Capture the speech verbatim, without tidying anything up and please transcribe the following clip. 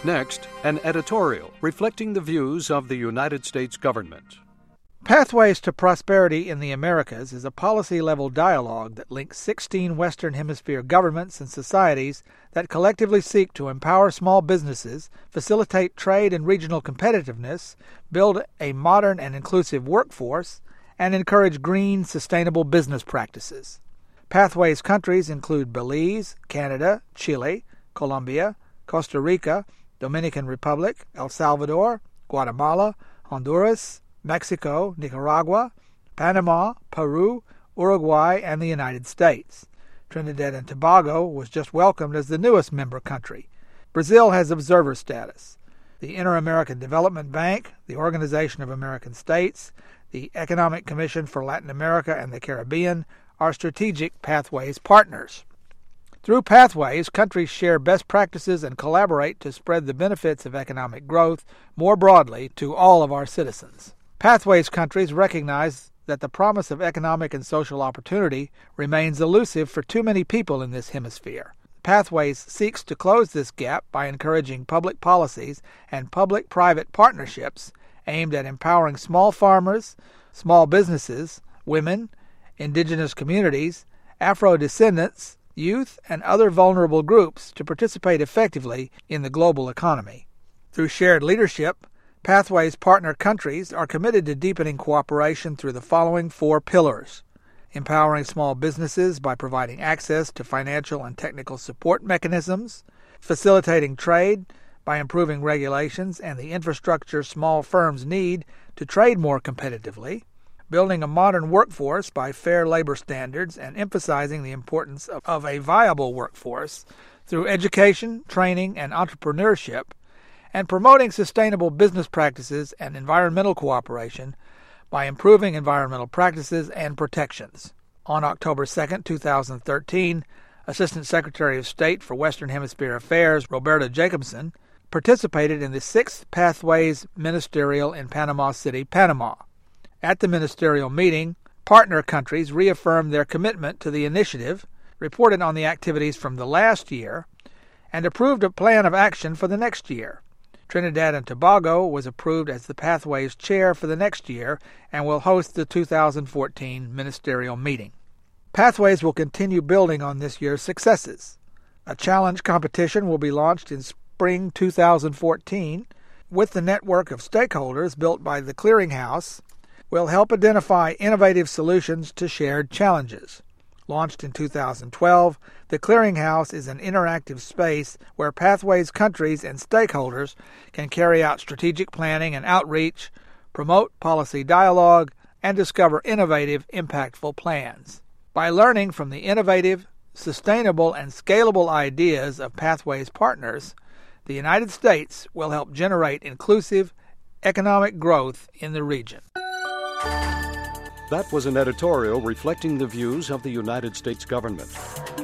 Next, an editorial reflecting the views of the United States government. Pathways to Prosperity in the Americas is a policy-level dialogue that links sixteen Western Hemisphere governments and societies that collectively seek to empower small businesses, facilitate trade and regional competitiveness, build a modern and inclusive workforce, and encourage green, sustainable business practices. Pathways countries include Belize, Canada, Chile, Colombia, Costa Rica, Dominican Republic, El Salvador, Guatemala, Honduras, Mexico, Nicaragua, Panama, Peru, Uruguay, and the United States. Trinidad and Tobago was just welcomed as the newest member country. Brazil has observer status. The Inter-American Development Bank, the Organization of American States, the Economic Commission for Latin America and the Caribbean are strategic Pathways partners. Through Pathways, countries share best practices and collaborate to spread the benefits of economic growth more broadly to all of our citizens. Pathways countries recognize that the promise of economic and social opportunity remains elusive for too many people in this hemisphere. Pathways seeks to close this gap by encouraging public policies and public-private partnerships aimed at empowering small farmers, small businesses, women, indigenous communities, Afro-descendants, youth, and other vulnerable groups to participate effectively in the global economy. Through shared leadership, Pathways partner countries are committed to deepening cooperation through the following four pillars: empowering small businesses by providing access to financial and technical support mechanisms, facilitating trade by improving regulations and the infrastructure small firms need to trade more competitively, building a modern workforce by fair labor standards and emphasizing the importance of, of a viable workforce through education, training, and entrepreneurship, and promoting sustainable business practices and environmental cooperation by improving environmental practices and protections. On October second, two thousand thirteen, Assistant Secretary of State for Western Hemisphere Affairs Roberta Jacobson participated in the sixth Pathways Ministerial in Panama City, Panama. At the ministerial meeting, partner countries reaffirmed their commitment to the initiative, reported on the activities from the last year, and approved a plan of action for the next year. Trinidad and Tobago was approved as the Pathways chair for the next year and will host the two thousand fourteen ministerial meeting. Pathways will continue building on this year's successes. A challenge competition will be launched in spring two thousand fourteen with the network of stakeholders built by the Clearinghouse will help identify innovative solutions to shared challenges. Launched in two thousand twelve, the Clearinghouse is an interactive space where Pathways countries and stakeholders can carry out strategic planning and outreach, promote policy dialogue, and discover innovative, impactful plans. By learning from the innovative, sustainable, and scalable ideas of Pathways partners, the United States will help generate inclusive economic growth in the region. That was an editorial reflecting the views of the United States government.